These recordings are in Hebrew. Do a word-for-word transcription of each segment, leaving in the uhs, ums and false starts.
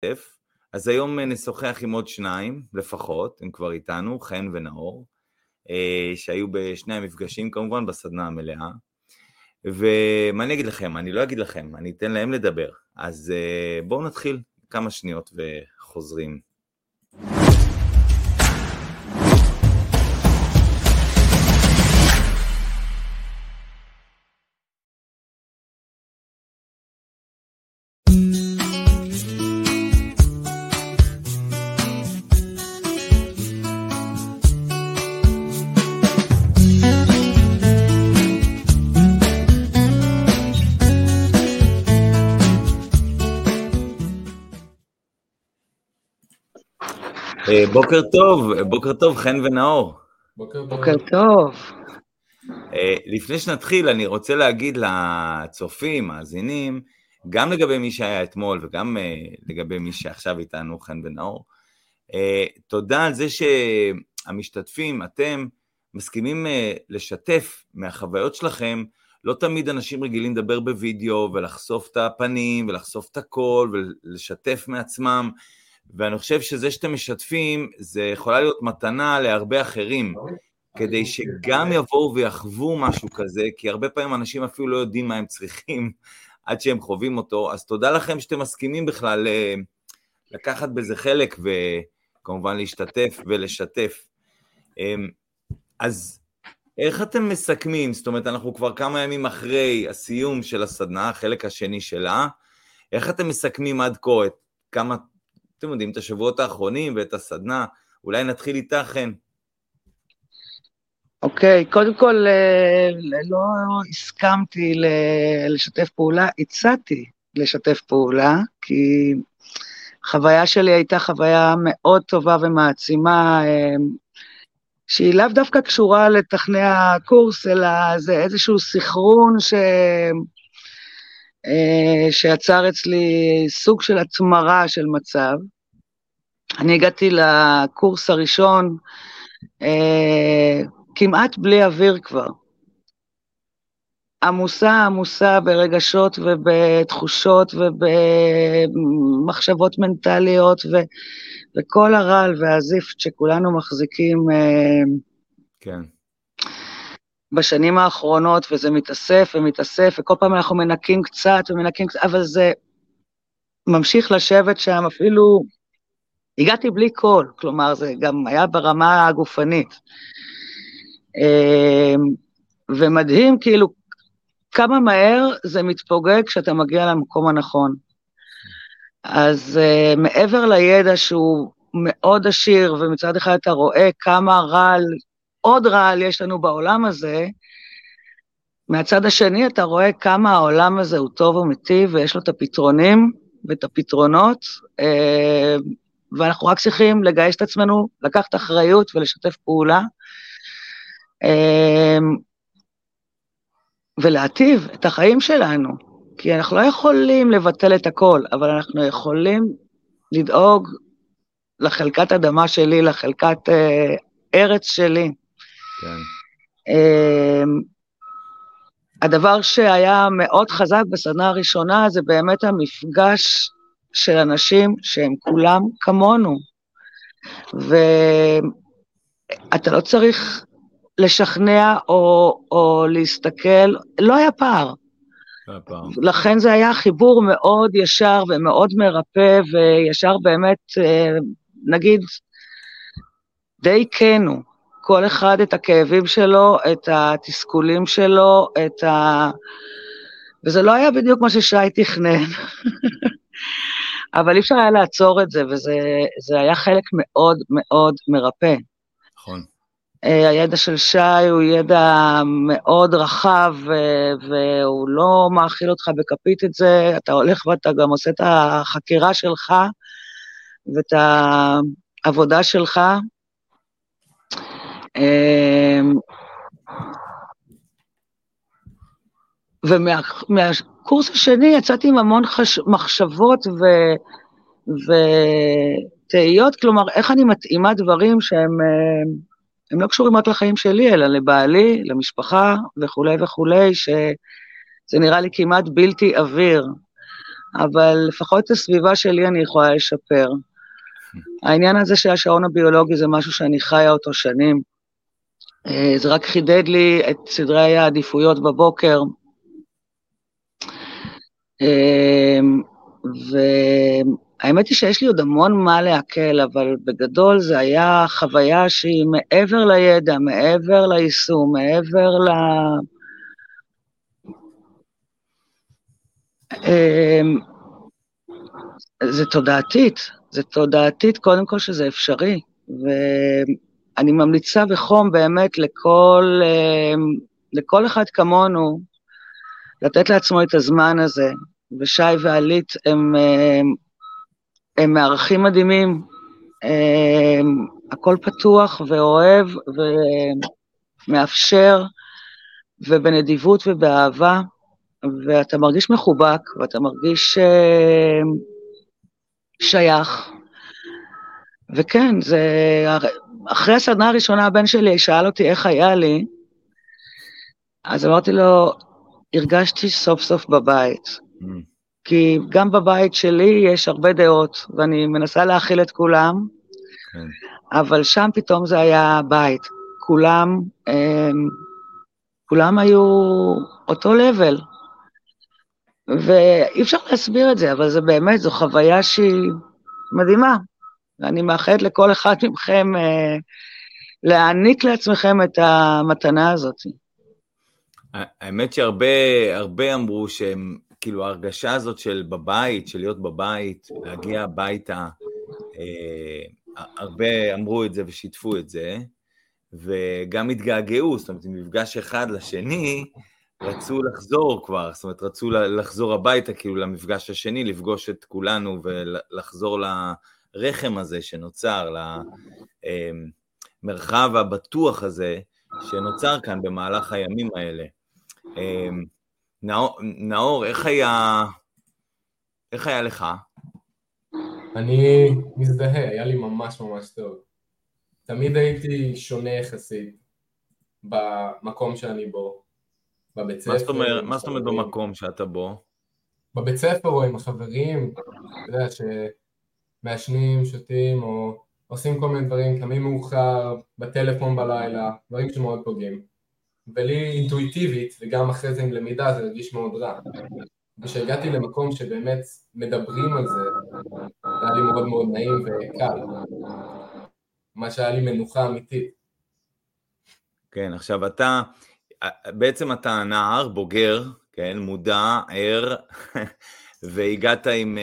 אז היום נשוחח עם עוד שניים לפחות, הם כבר איתנו, חן ונאור, שהיו בשני המפגשים כמובן בסדנה המלאה, ומה אני אגיד לכם? אני לא אגיד לכם, אני אתן להם לדבר, אז בואו נתחיל כמה שניות וחוזרים. בוקר טוב, בוקר טוב, חן ונאור. בוקר, בוקר טוב. לפני שנתחיל, אני רוצה להגיד לצופים, מאזינים, גם לגבי מי שהיה אתמול, וגם לגבי מי שעכשיו איתנו, חן ונאור, תודה על זה שהמשתתפים, אתם, מסכימים לשתף מהחוויות שלכם, לא תמיד אנשים רגילים לדבר בווידאו, ולחשוף את הפנים, ולחשוף את הקול, ולשתף מעצמם, ואני חושב שזה שאתם משתפים, זה יכולה להיות מתנה להרבה אחרים, כדי שגם יבואו ויחוו משהו כזה, כי הרבה פעמים אנשים אפילו לא יודעים מה הם צריכים, עד שהם חווים אותו, אז תודה לכם שאתם מסכימים בכלל לקחת בזה חלק, וכמובן להשתתף ולשתף. אז איך אתם מסכמים? זאת אומרת, אנחנו כבר כמה ימים אחרי הסיום של הסדנה, החלק השני שלה, איך אתם מסכמים עד כה את כמה, אתם יודעים, את השבועות האחרונים ואת הסדנה, אולי נתחיל איתך, חן. אוקיי, קודם כל, לא הסכמתי לשתף פעולה, הצעתי לשתף פעולה, כי החוויה שלי הייתה חוויה מאוד טובה ומעצימה, שהיא לאו דווקא קשורה לתכני הקורס, אלא זה איזשהו סחרון ש... שיצר אצלי סוג של התמרה של מצב. אני הגעתי לקורס הראשון, כמעט בלי אוויר כבר. עמוסה, עמוסה ברגשות ובתחושות ובמחשבות מנטליות ו... וכל הרעל והזיפט שכולנו מחזיקים כן. בשנים האחרונות, וזה מתאסף ומתאסף, וכל פעם אנחנו מנקים קצת ומנקים קצת, אבל זה ממשיך לשבת שם, אפילו הגעתי בלי קול, כלומר זה גם היה ברמה הגופנית. ומדהים כאילו כמה מהר זה מתפוגג כשאתה מגיע למקום הנכון. אז מעבר לידע שהוא מאוד עשיר, ומצד אחד אתה רואה כמה רעל, עוד רעל יש לנו בעולם הזה, מהצד השני אתה רואה כמה העולם הזה הוא טוב ומיטיב, ויש לו את הפתרונים ואת הפתרונות, ואנחנו רק צריכים לגייס את עצמנו, לקחת אחריות ולשתף פעולה, ולהטיב את החיים שלנו, כי אנחנו לא יכולים לבטל את הכל, אבל אנחנו יכולים לדאוג לחלקת אדמה שלי, לחלקת ארץ שלי. כן. הדבר שהיה מאוד חזק בסדנה הראשונה, זה באמת המפגש של אנשים שהם כולם כמונו, ואתה לא צריך לשכנע או, או להסתכל, לא היה פער. הפער. לכן זה היה חיבור מאוד ישר ומאוד מרפא, וישר באמת, נגיד, די כנו, כל אחד את הכאבים שלו, את התסכולים שלו, את ה... וזה לא היה בדיוק מה ששי תכנן, אבל אי אפשר היה לעצור את זה, וזה היה חלק מאוד מאוד מרפא. נכון. הידע של שי הוא ידע מאוד רחב, והוא לא מאכיל אותך בכפית את זה, אתה הולך ואתה גם עושה את החקירה שלך, ואת העבודה שלך, ומהקורס השני יצאתי עם המון מחשבות ותהיות, כלומר, איך אני מתאימה דברים שהם הם לא קשורים רק לחיים שלי, אלא לבעלי, למשפחה וכו' וכו', שזה נראה לי כמעט בלתי אוויר. אבל לפחות את הסביבה שלי אני יכולה לשפר. העניין הזה של השעון הביולוגי זה משהו שאני חיה אותו שנים, זה רק חידד לי את סדרי העדיפויות בבוקר, והאמת היא שיש לי עוד המון מה להקל, אבל בגדול זה היה חוויה שהיא מעבר לידע, מעבר ליישום, מעבר ל... זה תודעתית, זה תודעתית קודם כל שזה אפשרי, ואני ממליצה בחום באמת לכל, לכל אחד כמונו, לתת לעצמו את הזמן הזה, ושי ועלית הם, הם, הם מערכים מדהימים, הם, הכל פתוח ואוהב ומאפשר, ובנדיבות ובאהבה, ואתה מרגיש מחובק, ואתה מרגיש שייך, וכן, זה, אחרי הסדנה הראשונה הבן שלי שאל אותי איך היה לי, אז אמרתי לו, הרגשתי סוף סוף בבית, mm. כי גם בבית שלי יש הרבה דעות, ואני מנסה להכיל את כולם, mm. אבל שם פתאום זה היה בית, כולם, הם, כולם היו אותו לבל, ואי אפשר להסביר את זה, אבל זה באמת, זו חוויה שהיא מדהימה, ואני מאחלת לכל אחד מכם אה, להעניק לעצמכם את המתנה הזאת. האמת שהרבה הרבה אמרו שהם, כאילו ההרגשה הזאת של בבית, של להיות בבית, להגיע הביתה, אה, הרבה אמרו את זה ושיתפו את זה, וגם התגעגעו, זאת אומרת, מפגש אחד לשני, רצו לחזור כבר, זאת אומרת, רצו לחזור הביתה, כאילו למפגש השני, לפגוש את כולנו ולחזור לרחם הזה שנוצר, למרחב הבטוח הזה שנוצר כאן במהלך הימים האלה. נאור, נאור, איך היה, איך היה לך? אני מזדהה, היה לי ממש ממש טוב. תמיד הייתי שונה יחסית במקום שאני בו. בבית ספר. מה זאת אומרת במקום שאתה בו? בבית ספר או עם החברים, אתה יודע, שמעשנים, שותים או עושים כל מיני דברים, קמים מאוחר, בטלפון בלילה, דברים שמאוד פוגעים. ולי אינטואיטיבית, וגם אחרי זה עם למידה, זה הרגיש מאוד רע. כשהגעתי למקום שבאמת מדברים על זה, היה לי מאוד מאוד נעים וקל. מה שהיה לי מנוחה אמיתית. כן, עכשיו אתה... בעצם אתה נער, בוגר, כן, מודע, ער, והגעת עם,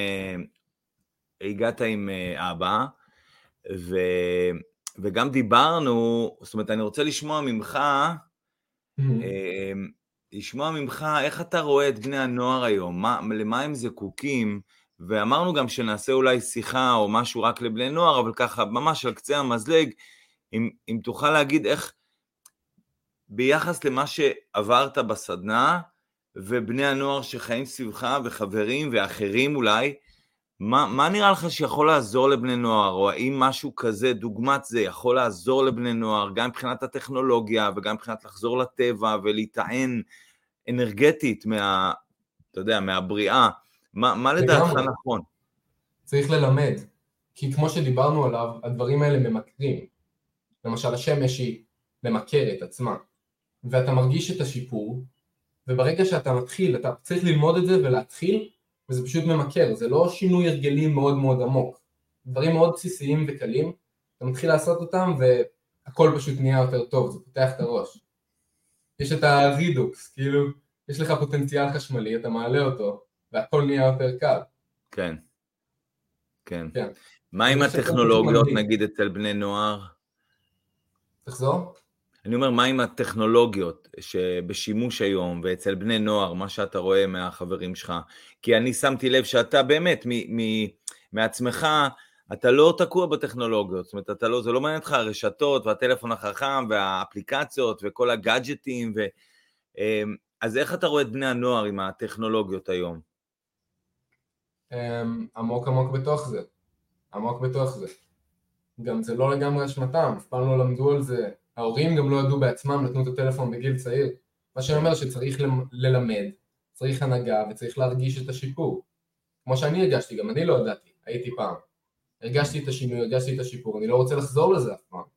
הגעת עם אבא, ו, וגם דיברנו, זאת אומרת, אני רוצה לשמוע ממך, mm-hmm. לשמוע ממך, איך אתה רואה את בני הנוער היום, מה, למה הם זקוקים, ואמרנו גם שנעשה אולי שיחה או משהו רק לבני נוער, אבל ככה, ממש על קצה המזלג, אם, אם תוכל להגיד איך, ביחס למה שעברת בסדנה, ובני הנוער שחיים סביבך, וחברים ואחרים אולי, מה, מה נראה לך שיכול לעזור לבני נוער, או האם משהו כזה, דוגמת זה, יכול לעזור לבני נוער, גם מבחינת הטכנולוגיה, וגם מבחינת לחזור לטבע, ולהיטען אנרגטית מה, אתה יודע, מהבריאה, מה, מה לדעתך נכון? צריך ללמד, כי כמו שדיברנו עליו, הדברים האלה ממכרים. למשל, השמש היא ממכרת עצמה. ואתה מרגיש את השיפור, וברגע שאתה מתחיל, אתה צריך ללמוד את זה ולהתחיל, וזה פשוט ממכר, זה לא שינוי הרגלים מאוד מאוד עמוק, דברים מאוד בסיסיים וקלים, אתה מתחיל לעשות אותם והכל פשוט נהיה יותר טוב, זה פותח את הראש. יש את הרידוקס, כאילו, יש לך פוטנציאל חשמלי, אתה מעלה אותו, והכל נהיה יותר קל. כן, כן. כן. מה עם הטכנולוגיות, נגיד, אצל בני נוער? תחזור? אני אומר, מה עם הטכנולוגיות שבשימוש היום ואצל בני נוער, מה שאתה רואה מהחברים שלך? כי אני שמתי לב שאתה באמת, מ- מ- מעצמך, אתה לא תקוע בטכנולוגיות, זאת אומרת, אתה לא, זה לא מעניין אותך הרשתות והטלפון החכם והאפליקציות וכל הגאדג'טים, ו... אז איך אתה רואה את בני הנוער עם הטכנולוגיות היום? עמוק עמוק בתוך זה, עמוק בתוך זה. גם זה לא לגמרי אשמתם, אף פעם לא למדו על זה. ההורים גם לא ידעו בעצמם, נתנו את הטלפון בגיל צעיר. מה שאני אומר שצריך ללמד, צריך הנהגה וצריך להרגיש את השיפור. כמו שאני הגשתי, גם אני לא ידעתי, הייתי פעם. הרגשתי את השינוי, הרגשתי את השיפור, אני לא רוצה לחזור לזה אף פעם.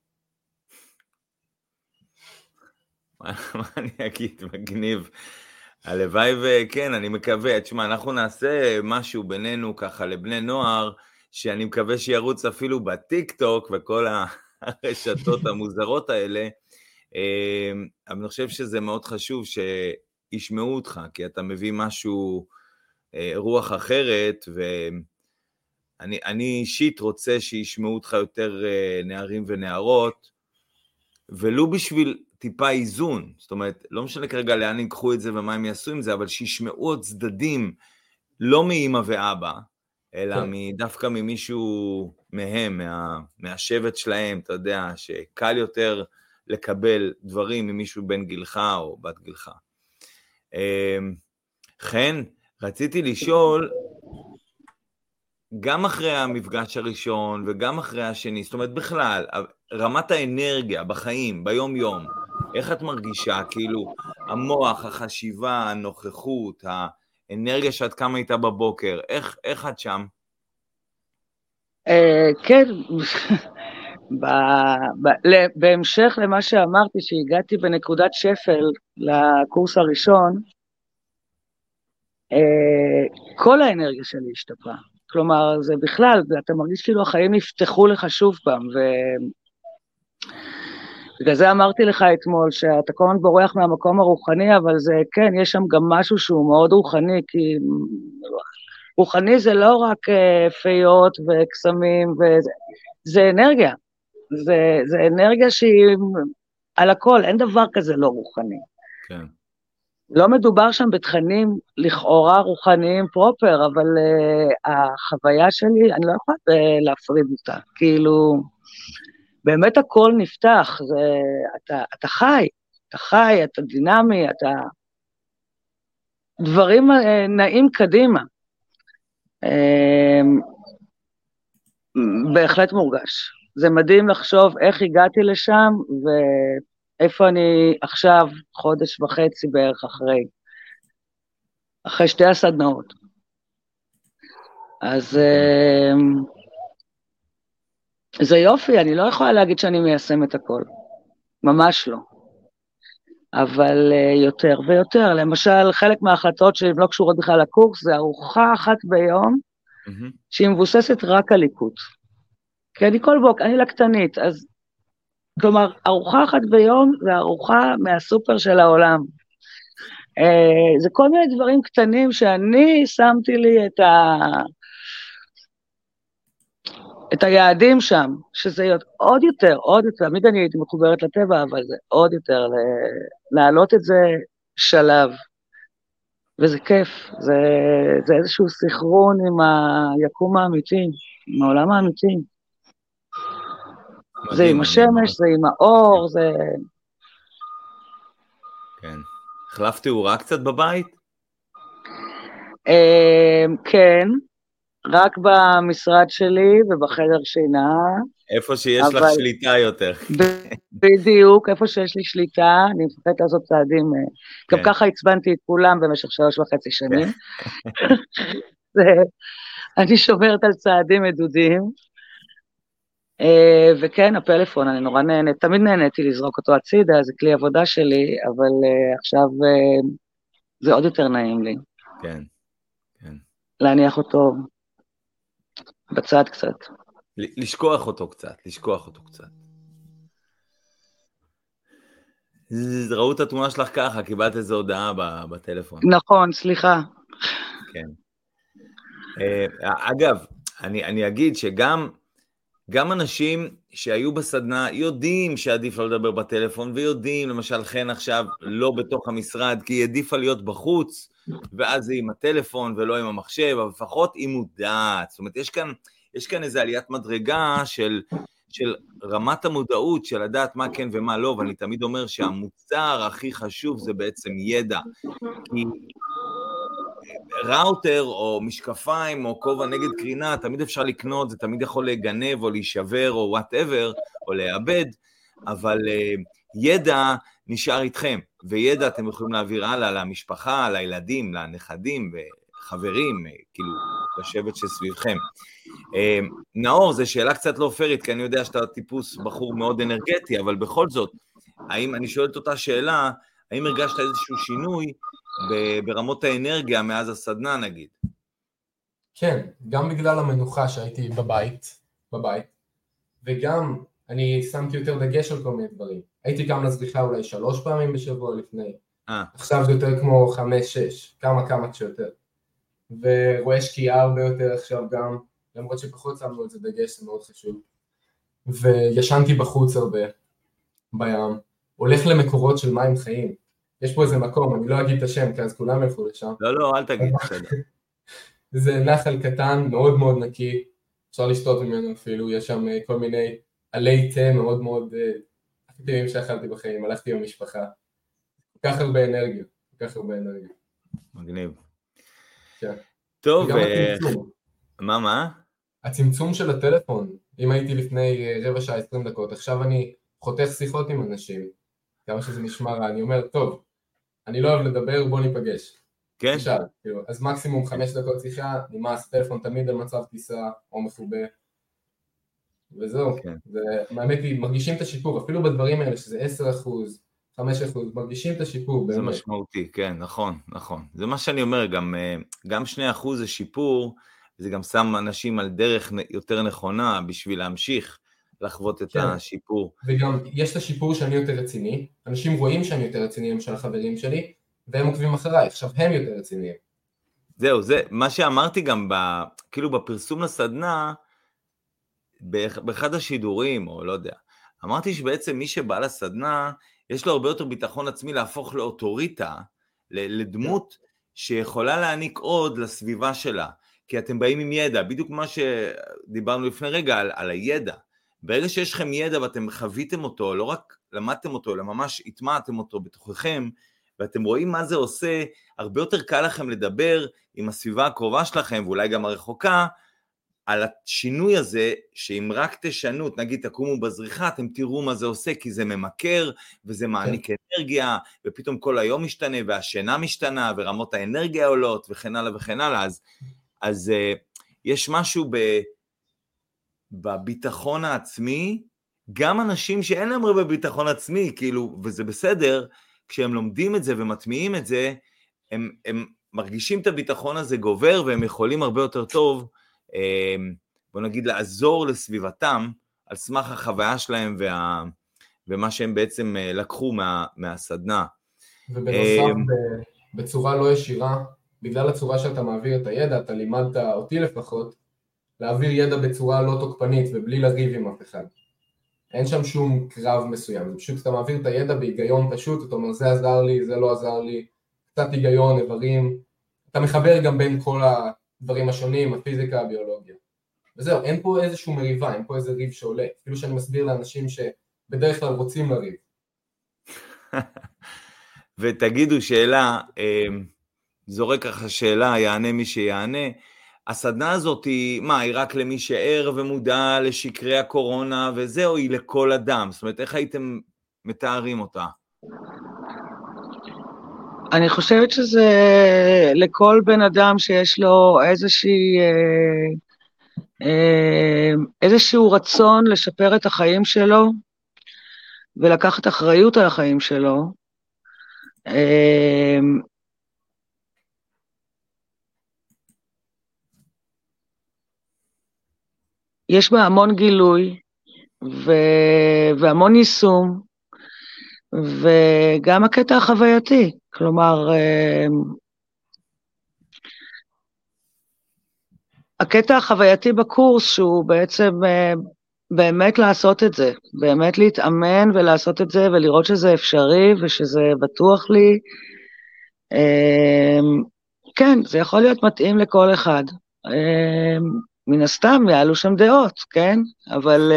מה אני אגיד, מגניב. הלוואי וכן, אני מקווה, תשמע, אנחנו נעשה משהו בינינו ככה לבני נוער, שאני מקווה שירוץ אפילו בטיק טוק וכל הרשתות המוזרות האלה, אבל אני חושב שזה מאוד חשוב שישמעו אותך, כי אתה מביא משהו, רוח אחרת, ואני אני אישית רוצה שישמעו אותך יותר נערים ונערות, ולא בשביל טיפה איזון, זאת אומרת, לא משנה כרגע לאן ייקחו את זה ומה הם יעשו עם זה, אבל שישמעו עוד צדדים, לא מאמא ואבא, אלא כן. דווקא ממישהו מהם, מה, מהשבט שלהם, אתה יודע, שקל יותר לקבל דברים ממישהו בן גילך או בת גילך. כן, רציתי לשאול, גם אחרי המפגש הראשון וגם אחרי השני, זאת אומרת בכלל, רמת האנרגיה בחיים, ביום יום, איך את מרגישה? כאילו, המוח, החשיבה, הנוכחות, האנרגיה שאת קמה איתה בבוקר, איך, איך את שם? כן, בהמשך למה שאמרתי, שהגעתי בנקודת שפל לקורס הראשון, כל האנרגיה שלי השתפרה. כלומר, זה בכלל, אתה מרגיש כאילו החיים נפתחו לך שוב פעם, ו... בגלל זה אמרתי לך אתמול, שאתה כל הזמן בורח מהמקום הרוחני, אבל זה, כן, יש שם גם משהו שהוא מאוד רוחני, כי רוחני זה לא רק פיות וקסמים, וזה, זה אנרגיה, זה, זה אנרגיה שהיא על הכל, אין דבר כזה לא רוחני. כן. לא מדובר שם בתכנים לכאורה רוחניים פרופר, אבל uh, החוויה שלי, אני לא יכולה uh, להפריד אותה, כאילו, באמת הכל נפתח, זה, אתה, אתה חי, אתה חי, אתה דינמי, אתה... דברים uh, נעים קדימה. Uh, בהחלט מורגש. זה מדהים לחשוב איך הגעתי לשם, ואיפה אני עכשיו, חודש וחצי בערך אחרי, אחרי שתי הסדנאות. אז uh, זה יופי, אני לא יכולה להגיד שאני מיישם את הכל, ממש לא. אבל uh, יותר ויותר, למשל חלק מההחלטות שהן לא קשורות בכלל לקורס, זה ארוחה אחת ביום, mm-hmm. שהיא מבוססת רק על ליקוט. כי אני כל בוק, אני לקטנית, אז כלומר, ארוחה אחת ביום זה ארוחה מהסופר של העולם. Uh, זה כל מיני דברים קטנים שאני שמתי לי את ה... את היעדים שם, שזה עוד יותר, עוד יותר, תמיד אני הייתי מחוברת לטבע, אבל זה עוד יותר, להעלות את זה שלב, וזה כיף, זה, זה איזשהו סחרון עם היקום האמיתי, עם העולם האמיתי. מדהים, זה עם השמש, זה עם האור, זה... כן. החלף תאורה קצת בבית? כן. רק במשרד שלי ובחדר שינה. איפה שיש אבל... לך שליטה יותר. בדיוק, איפה שיש לי שליטה, אני מפחדת לעשות צעדים, כן. גם ככה הצבנתי את כולם במשך שלוש וחצי שנים. זה, אני שומרת על צעדים מדודים, וכן, הפלאפון, אני נורא נהנית, תמיד נהניתי לזרוק אותו הצידה, זה כלי עבודה שלי, אבל עכשיו זה עוד יותר נעים לי. כן, כן. להניח אותו בצד קצת. לשכוח אותו קצת, לשכוח אותו קצת. ראו את התמונה שלך ככה, קיבלת איזו הודעה בטלפון. נכון, סליחה. כן. אגב, אני, אני אגיד שגם גם אנשים שהיו בסדנה יודעים שעדיף לא לדבר בטלפון, ויודעים, למשל חן עכשיו לא בתוך המשרד, כי היא עדיפה להיות בחוץ, ואז זה עם הטלפון ולא עם המחשב, אבל לפחות היא מודעת. זאת אומרת, יש כאן, יש כאן איזו עליית מדרגה של, של רמת המודעות, של לדעת מה כן ומה לא, ואני תמיד אומר שהמוצר הכי חשוב זה בעצם ידע. כי ראוטר או משקפיים או כובע נגד קרינה, תמיד אפשר לקנות, זה תמיד יכול להיגנב או להישבר או whatever, או לאבד, אבל uh, ידע נשאר איתכם, וידע אתם יכולים להעביר הלאה למשפחה, לילדים, לנכדים וחברים, כאילו, לשבט שסביבכם. נאור, זו שאלה קצת לא פרית, כי אני יודע שאתה טיפוס בחור מאוד אנרגטי, אבל בכל זאת, האם, אני שואלת אותה שאלה, האם הרגשת איזשהו שינוי ברמות האנרגיה מאז הסדנה נגיד? כן, גם בגלל המנוחה שהייתי בבית, בבית, וגם אני שמתי יותר דגש על כל מיני דברים. הייתי קם לזריחה אולי שלוש פעמים בשבוע לפני, אה. עכשיו זה יותר כמו חמש, שש, כמה כמה שיותר. ורואה שקיעה הרבה יותר עכשיו גם, למרות שפחות שמנו את זה דגש, זה מאוד חשוב. וישנתי בחוץ הרבה, בים, הולך למקורות של מים חיים. יש פה איזה מקום, אני לא אגיד את השם, כי אז כולם ילכו לשם. לא, לא, אל תגיד, בסדר. זה נחל קטן, מאוד מאוד נקי, אפשר לשתות ממנו אפילו, יש שם כל מיני עלי תה מאוד מאוד, הכי טבעים שאכלתי בחיים, הלכתי עם המשפחה. כל כך הרבה אנרגיה, כל כך הרבה אנרגיה. מגניב. כן. טוב, וגם הצמצום. מה, מה? הצמצום של הטלפון, אם הייתי לפני רבע שעה עשרים דקות, עכשיו אני חותך שיחות עם אנשים, כמה שזה נשמע רע, אני אומר, טוב, אני לא אוהב לדבר, בוא ניפגש. כן. תשאל, כאילו, אז מקסימום חמש דקות שיחה, נמאס, טלפון תמיד על מצב טיסה או מחובה, וזהו. כן. והאמת היא, מרגישים את השיפור, אפילו בדברים האלה, שזה עשרה אחוז, חמישה אחוז, מרגישים את השיפור. זה באמת. משמעותי, כן, נכון, נכון. זה מה שאני אומר, גם, גם שני אחוז זה שיפור, זה גם שם אנשים על דרך יותר נכונה בשביל להמשיך לחוות את כן. השיפור. וגם יש את השיפור שאני יותר רציני, אנשים רואים שאני יותר רציני, למשל החברים שלי, והם עוקבים אחריי, עכשיו הם יותר רציניים. זהו, זה מה שאמרתי גם, ב, כאילו בפרסום לסדנה, באחד השידורים, או לא יודע, אמרתי שבעצם מי שבא לסדנה, יש לו הרבה יותר ביטחון עצמי להפוך לאוטוריטה, לדמות שיכולה להעניק עוד לסביבה שלה, כי אתם באים עם ידע, בדיוק מה שדיברנו לפני רגע על, על הידע. ברגע שיש לכם ידע ואתם חוויתם אותו, לא רק למדתם אותו, אלא ממש התמעתם אותו בתוככם, ואתם רואים מה זה עושה, הרבה יותר קל לכם לדבר עם הסביבה הקרובה שלכם, ואולי גם הרחוקה, על השינוי הזה, שאם רק תשנו, נגיד תקומו בזריחה, אתם תראו מה זה עושה, כי זה ממכר, וזה מעניק כן. אנרגיה, ופתאום כל היום משתנה, והשינה משתנה, ורמות האנרגיה עולות, וכן הלאה וכן הלאה, אז, אז uh, יש משהו ב, בביטחון העצמי, גם אנשים שאין להם הרבה ביטחון עצמי, כאילו, וזה בסדר, כשהם לומדים את זה ומטמיעים את זה, הם, הם מרגישים את הביטחון הזה גובר, והם יכולים הרבה יותר טוב, בוא נגיד, לעזור לסביבתם, על סמך החוויה שלהם, וה, ומה שהם בעצם לקחו מה, מהסדנה. ובנוסף, בצורה לא ישירה, בגלל הצורה שאתה מעביר את הידע, אתה לימדת אותי לפחות, להעביר ידע בצורה לא תוקפנית, ובלי לריב עם אף אחד. אין שם שום קרב מסוים, פשוט אתה מעביר את הידע בהיגיון פשוט, אתה אומר זה עזר לי, זה לא עזר לי, קצת היגיון, איברים, אתה מחבר גם בין כל הדברים השונים, הפיזיקה, הביולוגיה. וזהו, אין פה איזשהו מריבה, אין פה איזה ריב שעולה, אפילו שאני מסביר לאנשים שבדרך כלל רוצים לריב. ותגידו שאלה, זורק ככה שאלה, יענה מי שיענה, הסדנה הזאת היא, מה, היא רק למי שער ומודע לשקרי הקורונה וזהו, היא לכל אדם, זאת אומרת, איך הייתם מתארים אותה? אני חושבת שזה לכל בן אדם שיש לו איזושהי, איזשהו רצון לשפר את החיים שלו, ולקחת אחריות על החיים שלו. יש בה המון גילוי, והמון יישום, וגם הקטע החווייתי, כלומר, הקטע החווייתי בקורס שהוא בעצם באמת לעשות את זה, באמת להתאמן ולעשות את זה ולראות שזה אפשרי ושזה בטוח לי. כן, זה יכול להיות מתאים לכל אחד. מן הסתם יעלו שם דעות, כן? אבל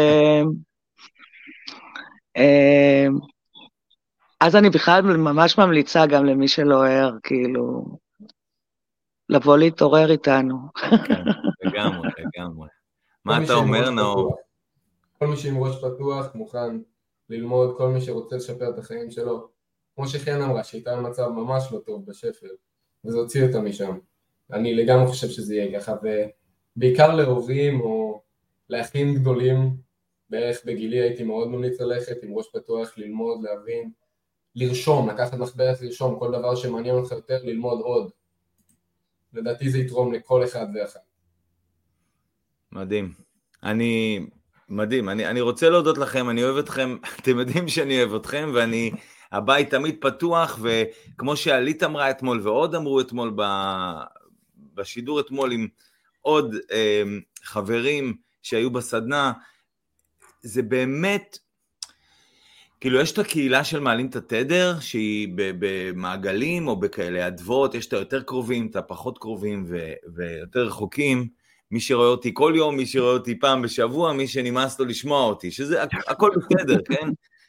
אז אני בכלל ממש ממליצה גם למי שלא ער, כאילו, לבוא להתעורר איתנו. כן, לגמרי, לגמרי. מה אתה אומר, נאור? כל מי שעם ראש פתוח מוכן ללמוד, כל מי שרוצה לשפר את החיים שלו, כמו שחן אמרה, שהייתה במצב ממש לא טוב בשפל, וזה הוציא אותה משם. אני לגמרי חושב שזה יהיה ככה, ובעיקר להורים או לאחים גדולים, בערך בגילי הייתי מאוד ממליץ ללכת עם ראש פתוח, ללמוד, להבין, לרשום, לקחת מחברת לרשום, כל דבר שמעניין אותך יותר, ללמוד עוד. לדעתי זה יתרום לכל אחד ואחד. מדהים. אני, מדהים. אני, אני רוצה להודות לכם, אני אוהב אתכם, אתם יודעים שאני אוהב אתכם, ואני, הבית תמיד פתוח, וכמו שעלית אמרה אתמול, ועוד אמרו אתמול ב, בשידור אתמול עם עוד אה, חברים שהיו בסדנה, זה באמת, כאילו יש את הקהילה של מעלים את התדר, שהיא במעגלים או בכאלה אדוות, יש את היותר קרובים, את הפחות קרובים ו- ויותר רחוקים, מי שרואה אותי כל יום, מי שרואה אותי פעם בשבוע, מי שנמאס לו לשמוע אותי, שזה הכל בסדר, כן?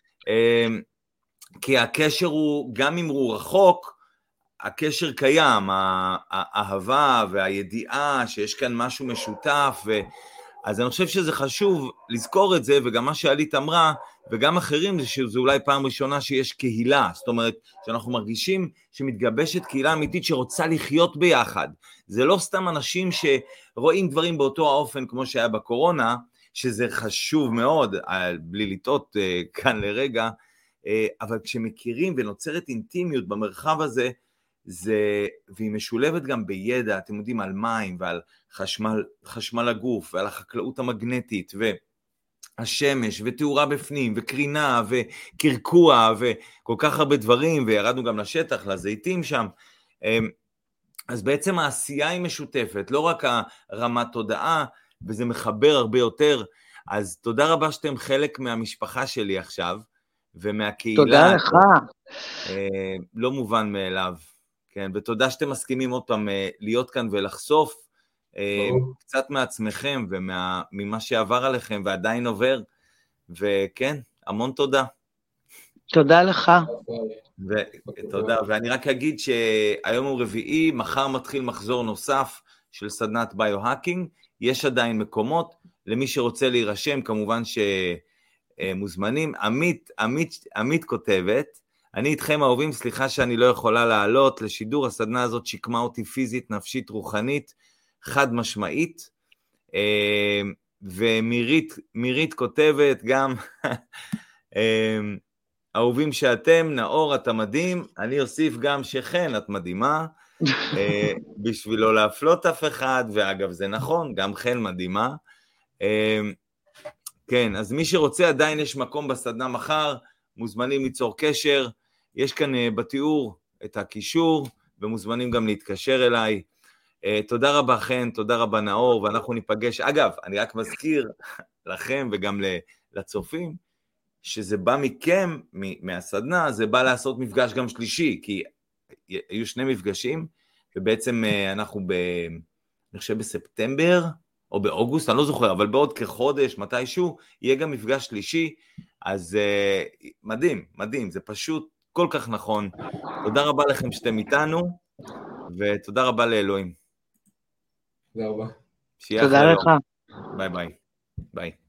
כי הקשר הוא, גם אם הוא רחוק, הקשר קיים, האהבה והידיעה שיש כאן משהו משותף, ו... אז אני חושב שזה חשוב לזכור את זה, וגם מה שעלית אמרה, וגם אחרים, זה שזו אולי פעם ראשונה שיש קהילה, זאת אומרת, שאנחנו מרגישים שמתגבשת קהילה אמיתית שרוצה לחיות ביחד. זה לא סתם אנשים שרואים דברים באותו האופן כמו שהיה בקורונה, שזה חשוב מאוד, בלי לטעות כאן לרגע, אבל כשמכירים ונוצרת אינטימיות במרחב הזה, זה, והיא משולבת גם בידע, אתם יודעים, על מים ועל חשמל, חשמל הגוף ועל החקלאות המגנטית והשמש ותאורה בפנים וקרינה וקרקוע וכל כך הרבה דברים, וירדנו גם לשטח, לזיתים שם. אז בעצם העשייה היא משותפת, לא רק הרמת תודעה, וזה מחבר הרבה יותר. אז תודה רבה שאתם חלק מהמשפחה שלי עכשיו, ומהקהילה. תודה לך. לא מובן מאליו. כן, ותודה שאתם מסכימים עוד פעם להיות כאן ולחשוף קצת מעצמכם וממה שעבר עליכם ועדיין עובר, וכן, המון תודה. תודה לך. תודה, ואני רק אגיד שהיום הוא רביעי, מחר מתחיל מחזור נוסף של סדנת ביו-האקינג, יש עדיין מקומות, למי שרוצה להירשם, כמובן שמוזמנים. עמית, עמית, עמית כותבת, אני איתכם אהובים, סליחה שאני לא יכולה לעלות לשידור, הסדנה הזאת שיקמה אותי פיזית, נפשית, רוחנית, חד משמעית, ומירית, מירית כותבת גם, אהובים שאתם, נאור אתה מדהים, אני אוסיף גם שכן את מדהימה, בשביל לא להפלות אף אחד, ואגב זה נכון, גם חן מדהימה, כן, אז מי שרוצה עדיין יש מקום בסדנה מחר, מוזמנים ליצור קשר, יש כאן בתיאור את הקישור, ומוזמנים גם להתקשר אליי. תודה רבה חן, תודה רבה נאור, ואנחנו ניפגש. אגב, אני רק מזכיר לכם וגם לצופים, שזה בא מכם, מהסדנה, זה בא לעשות מפגש גם שלישי, כי היו שני מפגשים, ובעצם אנחנו ב... אני חושב בספטמבר, או באוגוסט, אני לא זוכר, אבל בעוד כחודש, מתישהו, יהיה גם מפגש שלישי, אז uh, מדהים, מדהים, זה פשוט כל כך נכון. תודה רבה לכם שאתם איתנו, ותודה רבה לאלוהים. תודה רבה. תודה לך. ביי ביי. ביי.